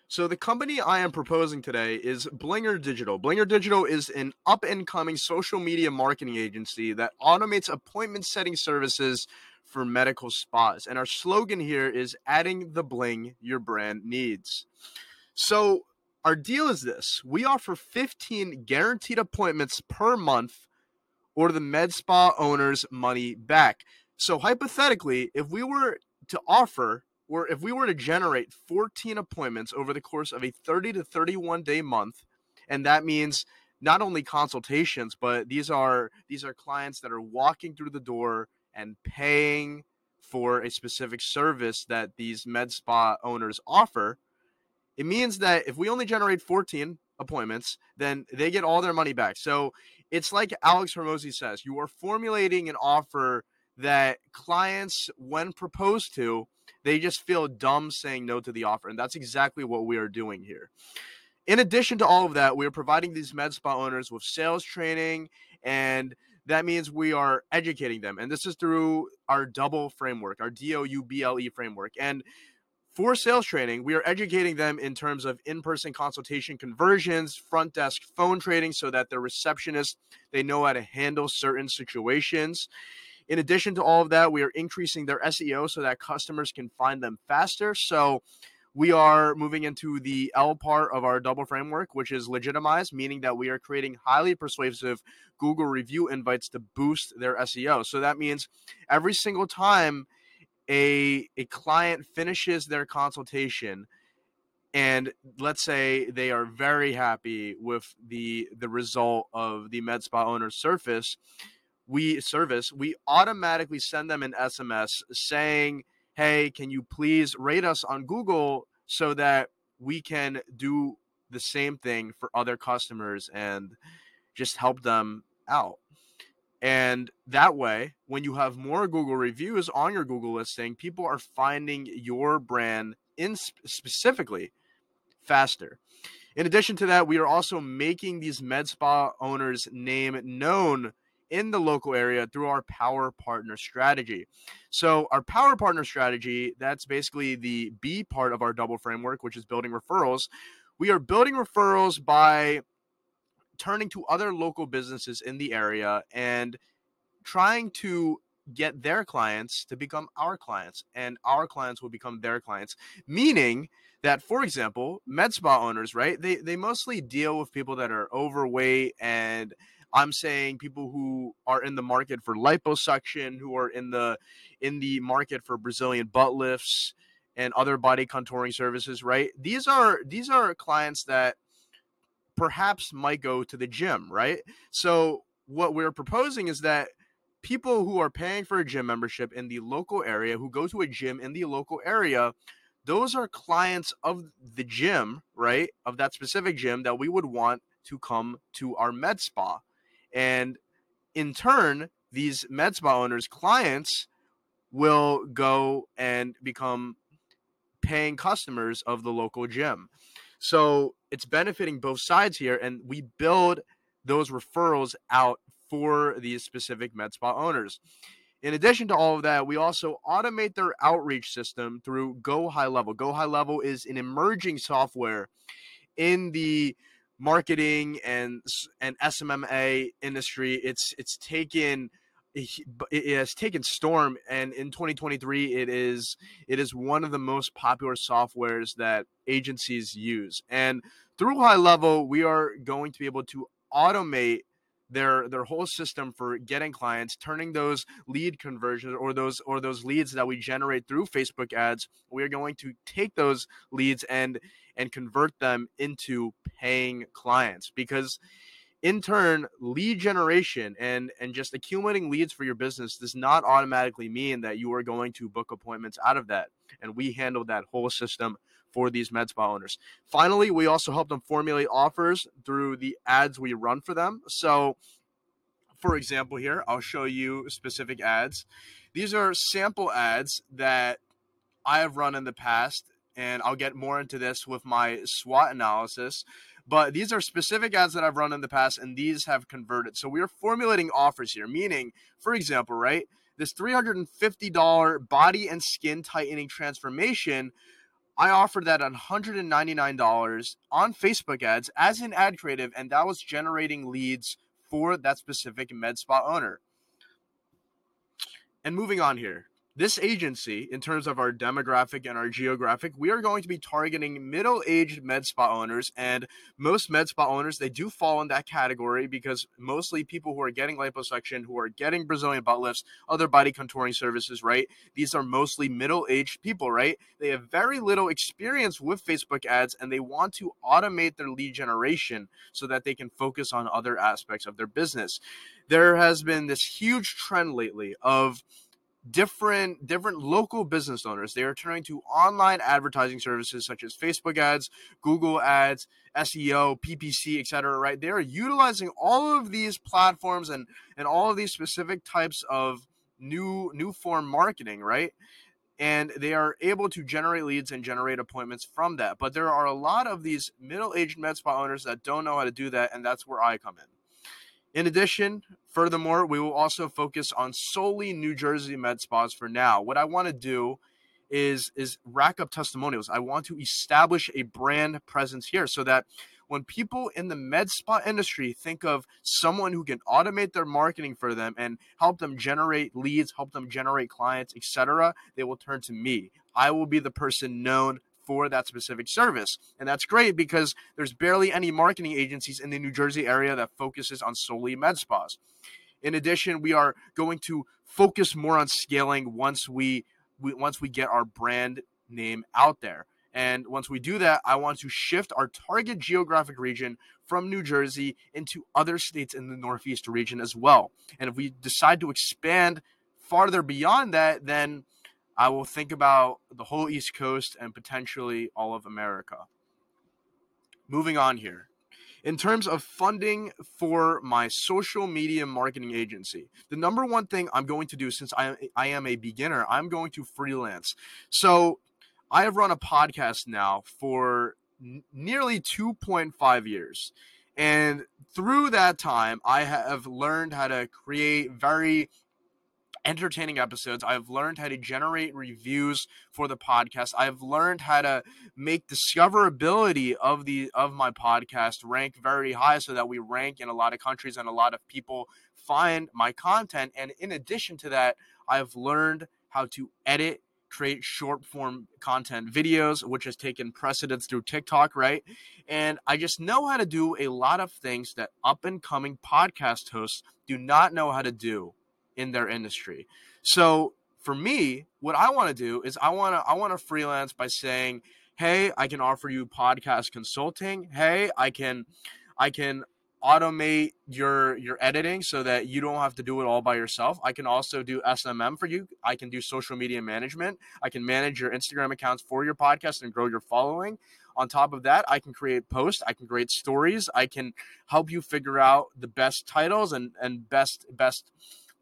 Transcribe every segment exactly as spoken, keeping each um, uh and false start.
So the company I am proposing today is Blinger Digital. Blinger Digital is an up-and-coming social media marketing agency that automates appointment setting services for medical spas. And our slogan here is adding the bling your brand needs. So our deal is this. We offer fifteen guaranteed appointments per month or the med spa owner's money back. So hypothetically, if we were to offer or if we were to generate fourteen appointments over the course of a thirty to thirty-one day month, and that means not only consultations, but these are these are clients that are walking through the door and paying for a specific service that these med spa owners offer. It means that if we only generate fourteen appointments, then they get all their money back. So it's like Alex Hormozy says, you are formulating an offer that clients, when proposed to, they just feel dumb saying no to the offer. And that's exactly what we are doing here. In addition to all of that, we are providing these med spa owners with sales training, and that means we are educating them. And this is through our double framework, our D O U B L E framework. And for sales training, we are educating them in terms of in-person consultation conversions, front desk phone trading, so that their receptionists, they know how to handle certain situations. In addition to all of that, we are increasing their S E O so that customers can find them faster. So we are moving into the L part of our double framework, which is legitimize, meaning that we are creating highly persuasive Google review invites to boost their S E O. So that means every single time a, a client finishes their consultation, and let's say they are very happy with the the result of the med spa owner's surface, we service, we automatically send them an S M S saying, hey, can you please rate us on Google so that we can do the same thing for other customers and just help them out. And that way, when you have more Google reviews on your Google listing, people are finding your brand in specifically faster. In addition to that, we are also making these med spa owners' name known in the local area through our Power Partner strategy. So our Power Partner strategy, that's basically the B part of our double framework, which is building referrals. We are building referrals by turning to other local businesses in the area and trying to get their clients to become our clients, and our clients will become their clients. Meaning that, for example, med spa owners, right? They they mostly deal with people that are overweight, and I'm saying people who are in the market for liposuction, who are in the in the market for Brazilian butt lifts and other body contouring services, right? These are these are clients that perhaps might go to the gym, right? So what we're proposing is that people who are paying for a gym membership in the local area, who go to a gym in the local area, those are clients of the gym, right? Of that specific gym that we would want to come to our med spa. And in turn, these med spa owners' clients will go and become paying customers of the local gym. So it's benefiting both sides here, and we build those referrals out for these specific med spa owners. In addition to all of that, we also automate their outreach system through Go High Level. Go High Level is an emerging software in the marketing and and S M M A industry. It's it's taken it has taken storm, and in twenty twenty-three it is it is one of the most popular softwares that agencies use. And through High Level, we are going to be able to automate their their whole system for getting clients, turning those lead conversions or those or those leads that we generate through Facebook ads. We are going to take those leads and and convert them into paying clients, because in turn, lead generation and and just accumulating leads for your business does not automatically mean that you are going to book appointments out of that. And we handle that whole system for these med spa owners. Finally, we also help them formulate offers through the ads we run for them. So, for example, here, I'll show you specific ads. These are sample ads that I have run in the past, and I'll get more into this with my SWOT analysis. But these are specific ads that I've run in the past, and these have converted. So we are formulating offers here, meaning, for example, right, this three hundred fifty dollars body and skin tightening transformation, I offered that at one hundred ninety-nine dollars on Facebook ads as an ad creative, and that was generating leads for that specific med spa owner. And moving on here, this agency, in terms of our demographic and our geographic, we are going to be targeting middle-aged med spa owners, and most med spa owners, they do fall in that category because mostly people who are getting liposuction, who are getting Brazilian butt lifts, other body contouring services, right? These are mostly middle-aged people, right? They have very little experience with Facebook ads, and they want to automate their lead generation so that they can focus on other aspects of their business. There has been this huge trend lately of different different local business owners. They are turning to online advertising services such as Facebook ads, Google ads, S E O, P P C, et cetera, right? They are utilizing all of these platforms and and all of these specific types of new new form marketing, right? And they are able to generate leads and generate appointments from that. But there are a lot of these middle-aged med spa owners that don't know how to do that, and that's where I come in. In addition, furthermore, we will also focus on solely New Jersey med spas for now. What I want to do is, is rack up testimonials. I want to establish a brand presence here so that when people in the med spa industry think of someone who can automate their marketing for them and help them generate leads, help them generate clients, et cetera, they will turn to me. I will be the person known for that specific service. And that's great because there's barely any marketing agencies in the New Jersey area that focuses on solely med spas. In addition, we are going to focus more on scaling once we, we once we get our brand name out there. And once we do that, I want to shift our target geographic region from New Jersey into other states in the Northeast region as well. And if we decide to expand farther beyond that, then I will think about the whole East Coast and potentially all of America. Moving on here. In terms of funding for my social media marketing agency, the number one thing I'm going to do, since I, I am a beginner, I'm going to freelance. So I have run a podcast now for n- nearly two point five years. And through that time, I have learned how to create very entertaining episodes. I've learned how to generate reviews for the podcast. I've learned how to make discoverability of the of my podcast rank very high so that we rank in a lot of countries and a lot of people find my content. And in addition to that, I've learned how to edit, create short form content videos, which has taken precedence through TikTok, right? And I just know how to do a lot of things that up and coming podcast hosts do not know how to do in their industry. So for me, what I want to do is I want to I want to freelance by saying, hey, I can offer you podcast consulting. Hey, I can I can automate your your editing so that you don't have to do it all by yourself. I can also do S M M for you. I can do social media management. I can manage your Instagram accounts for your podcast and grow your following. On top of that, I can create posts. I can create stories. I can help you figure out the best titles and and best best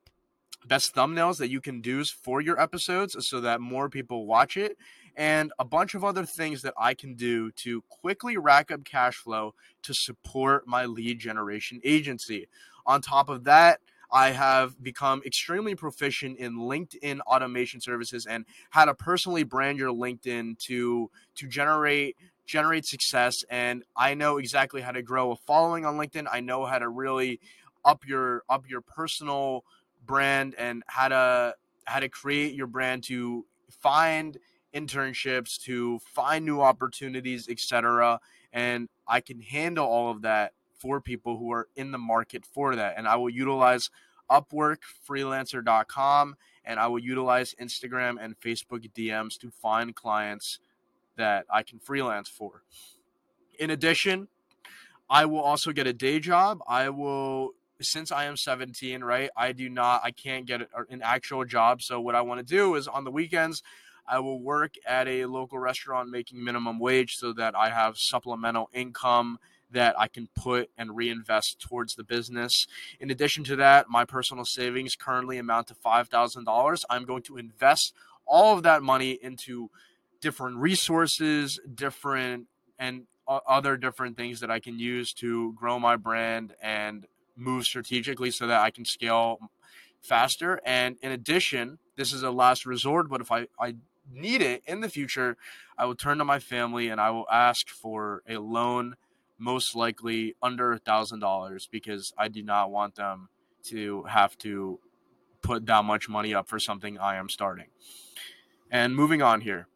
best thumbnails that you can do for your episodes so that more people watch it, and a bunch of other things that I can do to quickly rack up cash flow to support my lead generation agency. On top of that, I have become extremely proficient in LinkedIn automation services and how to personally brand your LinkedIn to to generate generate success. And I know exactly how to grow a following on LinkedIn. I know how to really up your up your personal brand and how to how to create your brand to find internships, to find new opportunities, et cetera. And I can handle all of that for people who are in the market for that. And I will utilize Upwork, freelancer dot com, and I will utilize Instagram and Facebook D Ms to find clients that I can freelance for. In addition, I will also get a day job. I will Since I am seventeen, right, I do not, I can't get an actual job. So what I want to do is on the weekends, I will work at a local restaurant making minimum wage so that I have supplemental income that I can put and reinvest towards the business. In addition to that, my personal savings currently amount to five thousand dollars. I'm going to invest all of that money into different resources, different and other different things that I can use to grow my brand and move strategically so that I can scale faster. And in addition, this is a last resort, but if I, I need it in the future, I will turn to my family and I will ask for a loan, most likely under a thousand dollars, because I do not want them to have to put that much money up for something I am starting. And moving on here.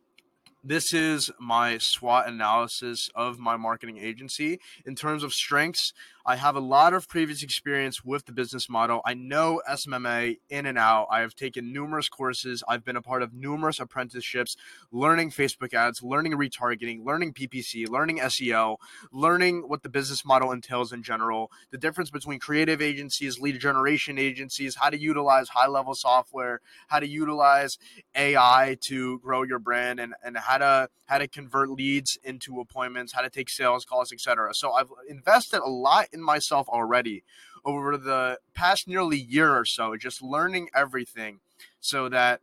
This is my SWOT analysis of my marketing agency. In terms of strengths, I have a lot of previous experience with the business model. I know S M M A in and out. I have taken numerous courses. I've been a part of numerous apprenticeships, learning Facebook ads, learning retargeting, learning P P C, learning S E O, learning what the business model entails in general, the difference between creative agencies, lead generation agencies, how to utilize high-level software, how to utilize A I to grow your brand, and, and how to how to convert leads into appointments, how to take sales calls, et cetera. So I've invested a lot in myself already over the past nearly year or so, just learning everything so that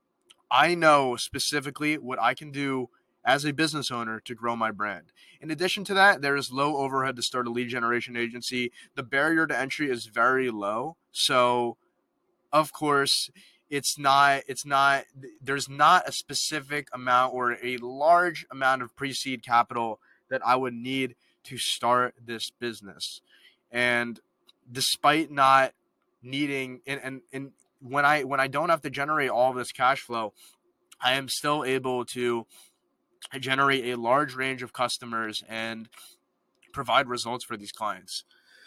I know specifically what I can do as a business owner to grow my brand. In addition to that, there is low overhead to start a lead generation agency. The barrier to entry is very low. So, of course, it's not, it's not, there's not a specific amount or a large amount of pre-seed capital that I would need to start this business. And despite not needing, and, and, and when I, when I don't have to generate all of this cash flow, I am still able to generate a large range of customers and provide results for these clients.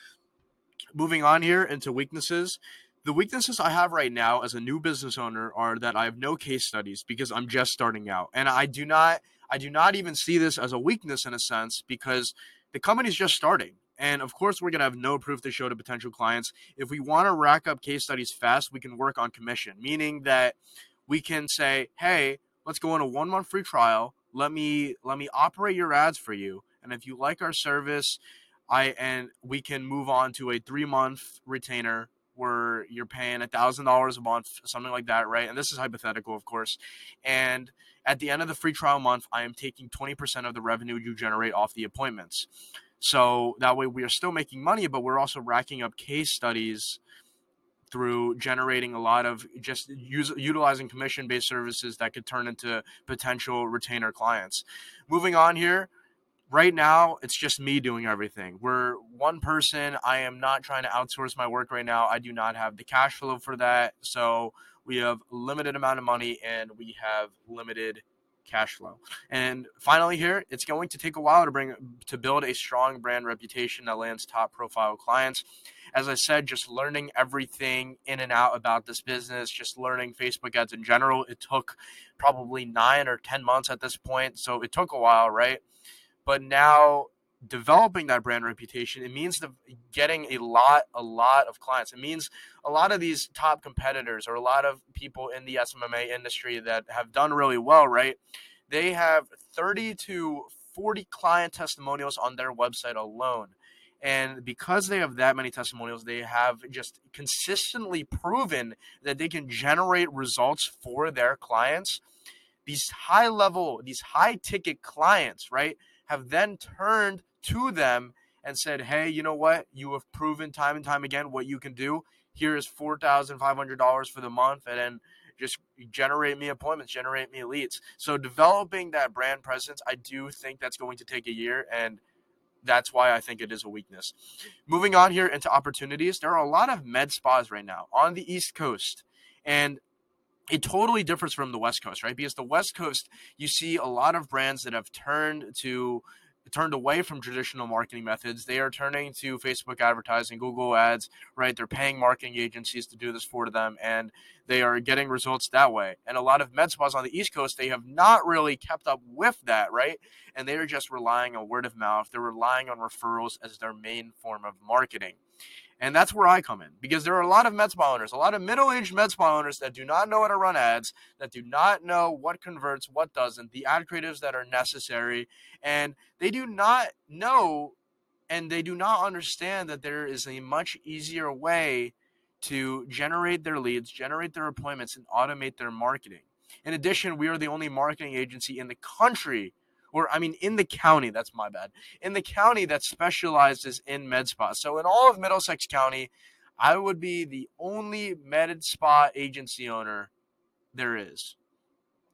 Moving on here into weaknesses. The weaknesses I have right now as a new business owner are that I have no case studies because I'm just starting out. And I do not I do not even see this as a weakness in a sense, because the company's just starting. And of course, we're going to have no proof to show to potential clients. If we want to rack up case studies fast, we can work on commission, meaning that we can say, hey, let's go on a one month free trial. Let me let me operate your ads for you. And if you like our service, I and we can move on to a three month retainer where you're paying a thousand dollars a month, something like that, right? And this is hypothetical, of course. And at the end of the free trial month, I am taking twenty percent of the revenue you generate off the appointments. So that way we are still making money, but we're also racking up case studies through generating a lot of just use, utilizing commission-based services that could turn into potential retainer clients. Moving on here. Right now, it's just me doing everything. We're one person. I am not trying to outsource my work right now. I do not have the cash flow for that. So we have a limited amount of money and we have limited cash flow. And finally here, it's going to take a while to bring to build a strong brand reputation that lands top profile clients. As I said, just learning everything in and out about this business, just learning Facebook ads in general. It took probably nine or ten months at this point. So it took a while, right? But now developing that brand reputation, it means the, getting a lot, a lot of clients. It means a lot of these top competitors or a lot of people in the S M M A industry that have done really well, right? They have thirty to forty client testimonials on their website alone. And because they have that many testimonials, they have just consistently proven that they can generate results for their clients. These high level, these high ticket clients, right, have then turned to them and said, hey, you know what? You have proven time and time again what you can do. Here is four thousand five hundred dollars for the month, and then just generate me appointments, generate me leads. So developing that brand presence, I do think that's going to take a year, and that's why I think it is a weakness. Moving on here into opportunities, there are a lot of med spas right now on the East Coast, and it totally differs from the West Coast, right? Because the West Coast, you see a lot of brands that have turned to turned away from traditional marketing methods. They are turning to Facebook advertising, Google ads, right? They're paying marketing agencies to do this for them, and they are getting results that way. And a lot of med spas on the East Coast, they have not really kept up with that, right? And they are just relying on word of mouth. They're relying on referrals as their main form of marketing. And that's where I come in, because there are a lot of med spa owners, a lot of middle-aged med spa owners that do not know how to run ads, that do not know what converts, what doesn't, the ad creatives that are necessary, and they do not know and they do not understand that there is a much easier way to generate their leads, generate their appointments, and automate their marketing. In addition, we are the only marketing agency in the country Or, I mean, in the county, that's my bad, in the county that specializes in med spa. So in all of Middlesex County, I would be the only med spa agency owner there is.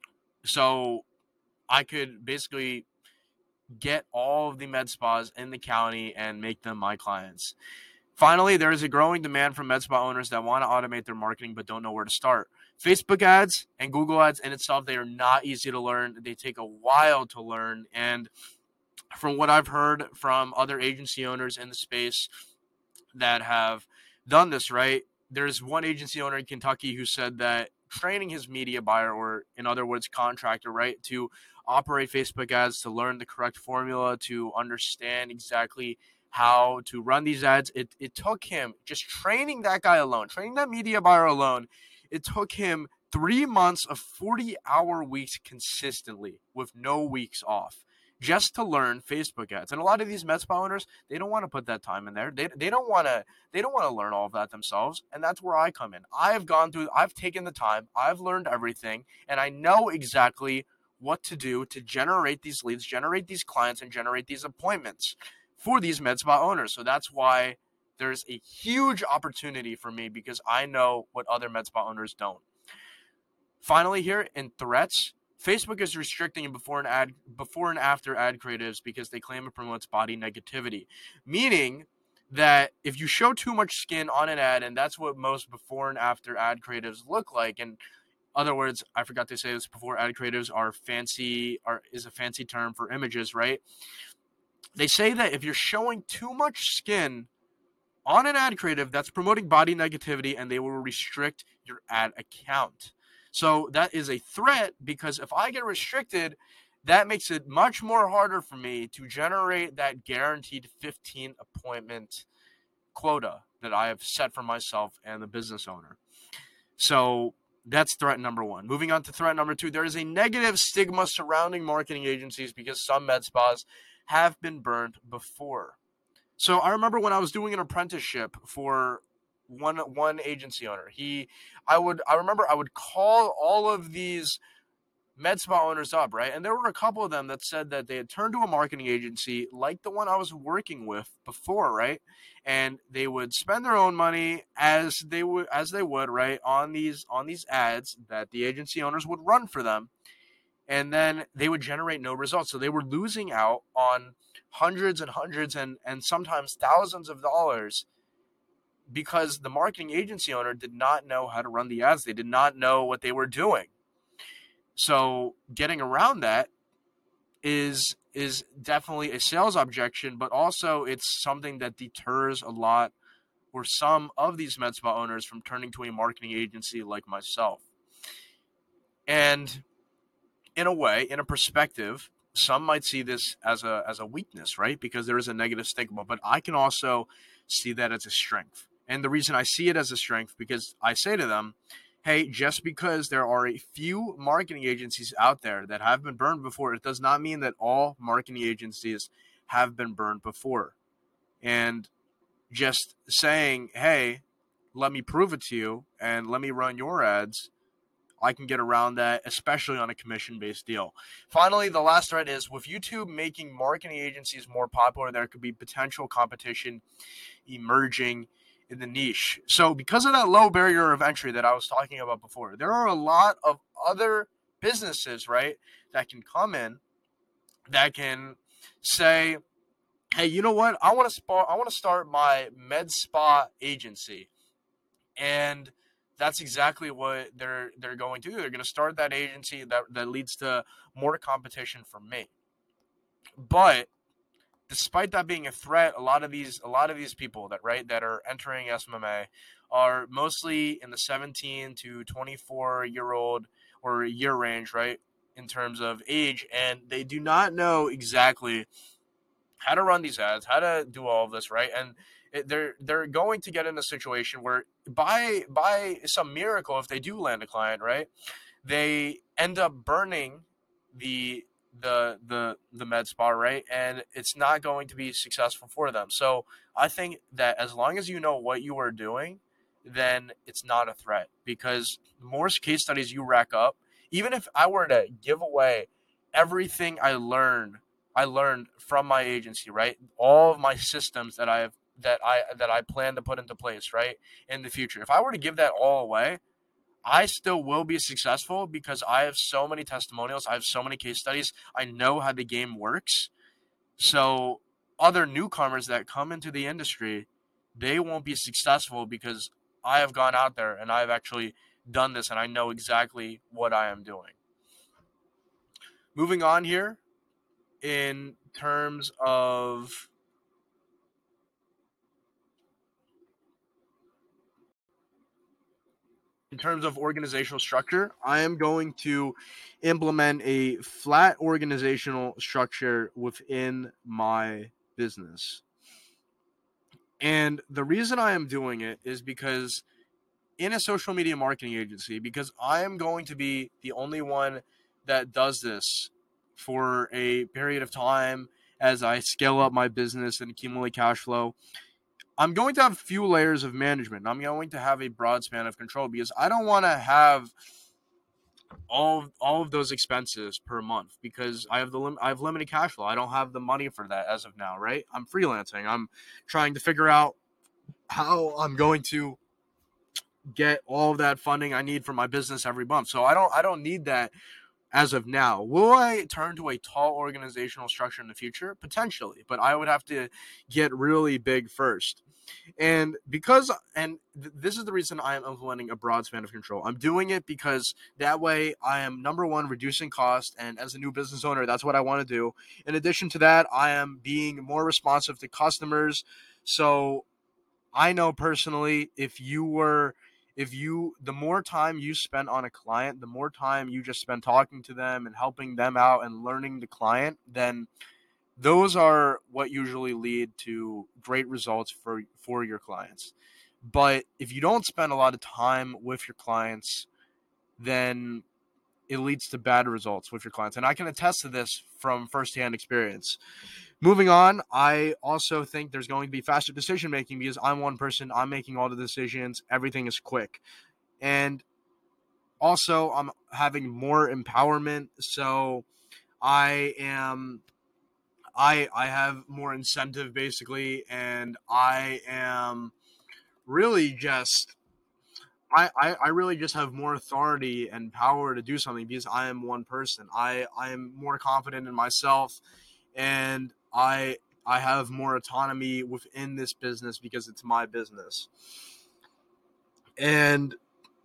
So I could basically get all of the med spas in the county and make them my clients. Finally, there is a growing demand from med spa owners that want to automate their marketing but don't know where to start. Facebook ads and Google ads in itself, they are not easy to learn. They take a while to learn. And from what I've heard from other agency owners in the space that have done this, right, there's one agency owner in Kentucky who said that training his media buyer, or in other words, contractor, right, to operate Facebook ads, to learn the correct formula, to understand exactly how to run these ads. It, it took him, just training that guy alone, training that media buyer alone, it took him three months of forty-hour weeks consistently with no weeks off just to learn Facebook ads. And a lot of these med spa owners, they don't want to put that time in there. They, they don't want to they don't want to learn all of that themselves. And that's where I come in. I've gone through, I've taken the time, I've learned everything, and I know exactly what to do to generate these leads, generate these clients, and generate these appointments for these med spa owners. So that's why there's a huge opportunity for me, because I know what other med spa owners don't. Finally, here in threats, Facebook is restricting before and ad before and after ad creatives because they claim it promotes body negativity, meaning that if you show too much skin on an ad, and that's what most before and after ad creatives look like. In other words, I forgot to say this before, ad creatives are fancy, are is a fancy term for images, right? They say that if you're showing too much skin on an ad creative, that's promoting body negativity, and they will restrict your ad account. So that is a threat, because if I get restricted, that makes it much more harder for me to generate that guaranteed fifteen appointment quota that I have set for myself and the business owner. So that's threat number one. Moving on to threat number two, there is a negative stigma surrounding marketing agencies because some med spas have been burned before. So I remember when I was doing an apprenticeship for one one agency owner, he, I would, I remember I would call all of these med spa owners up, right? And there were a couple of them that said that they had turned to a marketing agency like the one I was working with before, right? And they would spend their own money as they would, as they would, right, on these on these ads that the agency owners would run for them, and then they would generate no results. So they were losing out on hundreds and hundreds and and sometimes thousands of dollars, because the marketing agency owner did not know how to run the ads. They did not know what they were doing. So getting around that is is definitely a sales objection, but also it's something that deters a lot, or some of these med spa owners, from turning to a marketing agency like myself. And in a way, in a perspective, some might see this as a as a weakness, right? Because there is a negative stigma, but I can also see that as a strength. And the reason I see it as a strength, because I say to them, hey, just because there are a few marketing agencies out there that have been burned before, it does not mean that all marketing agencies have been burned before. And just saying, hey, let me prove it to you and let me run your ads, I can get around that, especially on a commission-based deal. Finally, the last threat is, with YouTube making marketing agencies more popular, there could be potential competition emerging in the niche. So because of that low barrier of entry that I was talking about before, there are a lot of other businesses, right, that can come in, that can say, hey, you know what? I want to spa, I want to start my med spa agency. And that's exactly what they're they're going to do. They're going to start that agency that, that leads to more competition for me. But despite that being a threat, a lot of these a lot of these people that right that are entering S M M A are mostly in the seventeen to twenty-four year old or year range, right, in terms of age, and they do not know exactly how to run these ads, how to do all of this, right? And it, they're they're going to get in a situation where by by some miracle, if they do land a client, right, they end up burning the the the the med spa, right, and it's not going to be successful for them. So I think that as long as you know what you are doing, then it's not a threat, because the more case studies you rack up, even if I were to give away everything I learned I learned from my agency, right, all of my systems that I have that I that I plan to put into place, right, in the future, if I were to give that all away, I still will be successful because I have so many testimonials. I have so many case studies. I know how the game works. So other newcomers that come into the industry, they won't be successful because I have gone out there and I've actually done this and I know exactly what I am doing. Moving on here in terms of in terms of organizational structure, I am going to implement a flat organizational structure within my business. And the reason I am doing it is because in a social media marketing agency, because I am going to be the only one that does this for a period of time as I scale up my business and accumulate cash flow, I'm going to have a few layers of management. I'm going to have a broad span of control because I don't want to have all of, all of those expenses per month because I have the lim- I have limited cash flow. I don't have the money for that as of now, right? I'm freelancing. I'm trying to figure out how I'm going to get all of that funding I need for my business every month. So I don't I don't need that as of now. Will I turn to a tall organizational structure in the future? Potentially, but I would have to get really big first. And because, and th- this is the reason I am implementing a broad span of control. I'm doing it because that way I am, number one, reducing cost. And as a new business owner, that's what I want to do. In addition to that, I am being more responsive to customers. So I know personally, if you were, if you, the more time you spend on a client, the more time you just spend talking to them and helping them out and learning the client, then those are what usually lead to great results for for your clients. But if you don't spend a lot of time with your clients, then it leads to bad results with your clients. And I can attest to this from firsthand experience. Moving on, I also think there's going to be faster decision making because I'm one person, I'm making all the decisions, everything is quick. And also I'm having more empowerment, so I am I I have more incentive basically, and I am really just I, I, I really just have more authority and power to do something because I am one person. I, I am more confident in myself, and I I have more autonomy within this business because it's my business. And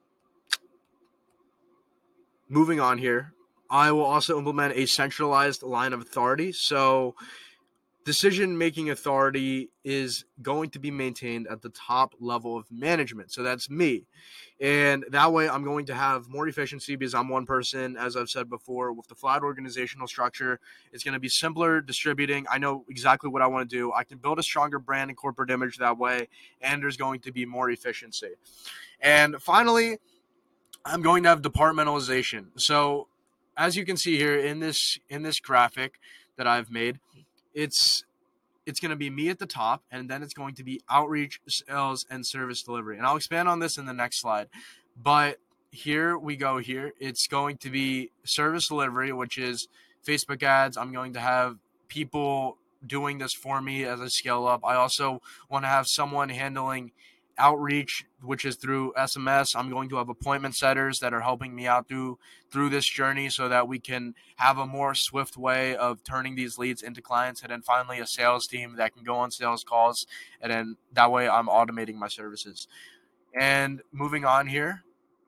moving on here, I will also implement a centralized line of authority. So decision-making authority is going to be maintained at the top level of management. So that's me. And that way I'm going to have more efficiency because I'm one person, as I've said before. With the flat organizational structure, it's going to be simpler distributing. I know exactly what I want to do. I can build a stronger brand and corporate image that way, and there's going to be more efficiency. And finally, I'm going to have departmentalization. So as you can see here in this in this graphic that I've made, it's it's going to be me at the top, and then it's going to be outreach, sales, and service delivery. And I'll expand on this in the next slide. But here we go here. It's going to be service delivery, which is Facebook ads. I'm going to have people doing this for me as I scale up. I also want to have someone handling outreach, which is through S M S. I'm going to have appointment setters that are helping me out through through this journey so that we can have a more swift way of turning these leads into clients. And then finally a sales team that can go on sales calls, and then that way I'm automating my services. And moving on here,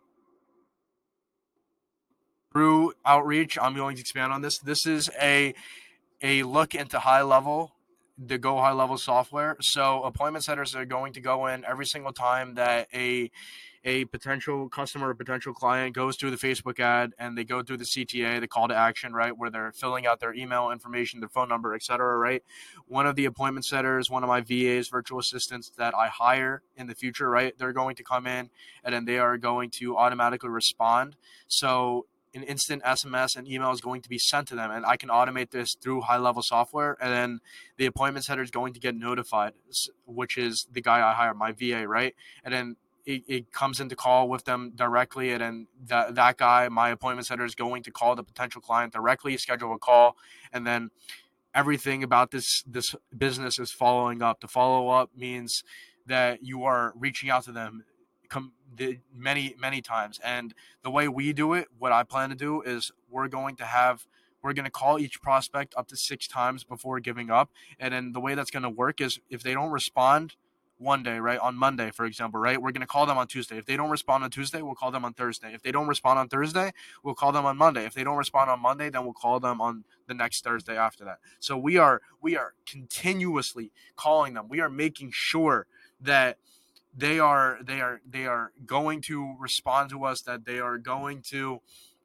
through outreach, I'm going to expand on this. This is a a look into high level, the Go High Level software. So appointment setters are going to go in every single time that a a potential customer or potential client goes through the Facebook ad and they go through the C T A, the call to action, right, where they're filling out their email information, their phone number, et cetera, right? One of the appointment setters, one of my V As, virtual assistants that I hire in the future, right, they're going to come in and then they are going to automatically respond. So an instant S M S and email is going to be sent to them, and I can automate this through high level software. And then the appointment setter is going to get notified, which is the guy I hire, my V A, right? And then it, it comes into call with them directly, and then that that guy, my appointment setter, is going to call the potential client directly, schedule a call, and then everything about this this business is following up. The follow up means that you are reaching out to them com- the many, many times. And the way we do it, what I plan to do is we're going to have, we're going to call each prospect up to six times before giving up. And then the way that's going to work is if they don't respond one day, right, on Monday, for example, right, we're going to call them on Tuesday. If they don't respond on Tuesday, we'll call them on Thursday. If they don't respond on Thursday, we'll call them on Monday. If they don't respond on Monday, then we'll call them on the next Thursday after that. So we are we are continuously calling them. We are making sure that they are they are they are going to respond to us, that they are going to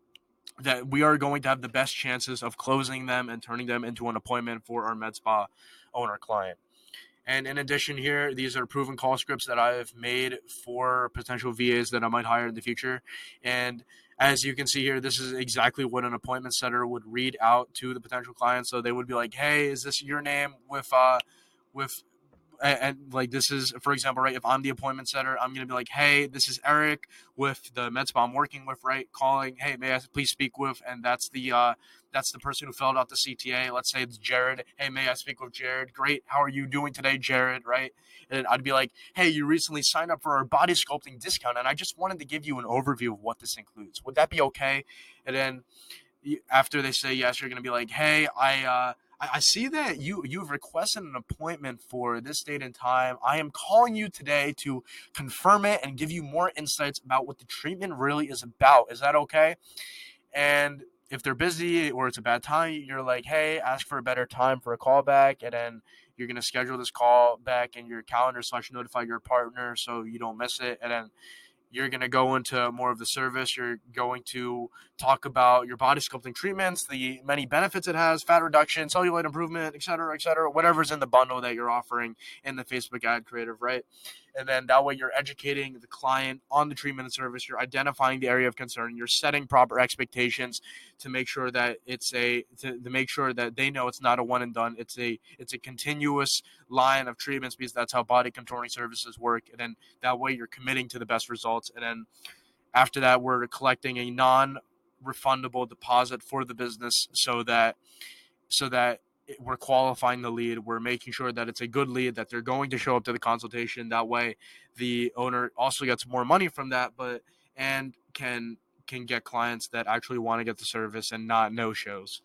that we are going to have the best chances of closing them and turning them into an appointment for our med spa owner client. And in addition here, these are proven call scripts that I've made for potential V As that I might hire in the future. And as you can see here, this is exactly what an appointment setter would read out to the potential client. So they would be like, hey, is this your name with, uh, with, and, and like this is, for example, right, if I'm the appointment setter, I'm going to be like, hey, this is Eric with the med spa I'm working with, right, calling, hey, may I please speak with, and that's the, uh, that's the person who filled out the C T A. Let's say it's Jared. Hey, may I speak with Jared? Great. How are you doing today, Jared? Right? And I'd be like, hey, you recently signed up for our body sculpting discount, and I just wanted to give you an overview of what this includes. Would that be okay? And then after they say yes, you're going to be like, hey, I, uh, I see that you, you've requested an appointment for this date and time. I am calling you today to confirm it and give you more insights about what the treatment really is about. Is that okay? And if they're busy or it's a bad time, you're like, hey, ask for a better time for a call back. And then you're going to schedule this call back in your calendar slash notify your partner so you don't miss it. And then you're going to go into more of the service. You're going to talk about your body sculpting treatments, the many benefits it has, fat reduction, cellulite improvement, et cetera, et cetera, whatever's in the bundle that you're offering in the Facebook ad creative, right? And then that way you're educating the client on the treatment and service. You're identifying the area of concern. You're setting proper expectations to make sure that it's a to, to make sure that they know it's not a one and done. It's a it's a continuous line of treatments because that's how body contouring services work. And then that way you're committing to the best results. And then after that, we're collecting a non-refundable deposit for the business so that so that we're qualifying the lead. We're making sure that it's a good lead, that they're going to show up to the consultation. That way the owner also gets more money from that, but and can can get clients that actually want to get the service and not no-shows.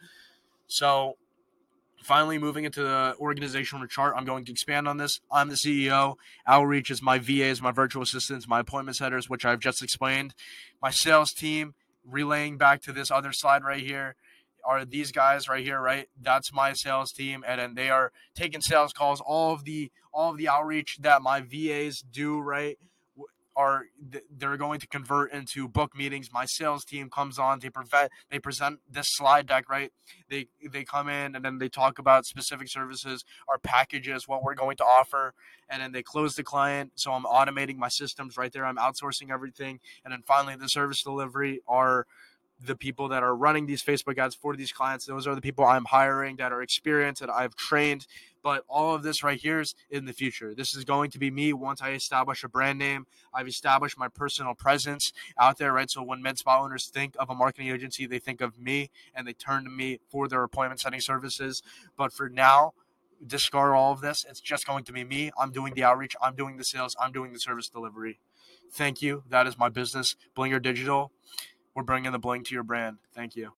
So finally, moving into the organizational chart, I'm going to expand on this. I'm the C E O. Outreach is my V As, my virtual assistants, my appointment setters, which I've just explained. My sales team, relaying back to this other slide right here, are these guys right here, right? That's my sales team, and then they are taking sales calls. All of the all of the outreach that my V As do, right, are they're going to convert into book meetings. My sales team comes on, they prevent they present this slide deck, right? They they come in and then they talk about specific services, our packages, what we're going to offer, and then they close the client. So I'm automating my systems right there. I'm outsourcing everything, and then finally the service delivery are the people that are running these Facebook ads for these clients. Those are the people I'm hiring that are experienced, that I've trained. But all of this right here is in the future. This is going to be me once I establish a brand name. I've established my personal presence out there, right? So when med spa owners think of a marketing agency, they think of me and they turn to me for their appointment setting services. But for now, discard all of this. It's just going to be me. I'm doing the outreach. I'm doing the sales. I'm doing the service delivery. Thank you. That is my business, Blinger Digital. We're bringing the bling to your brand. Thank you.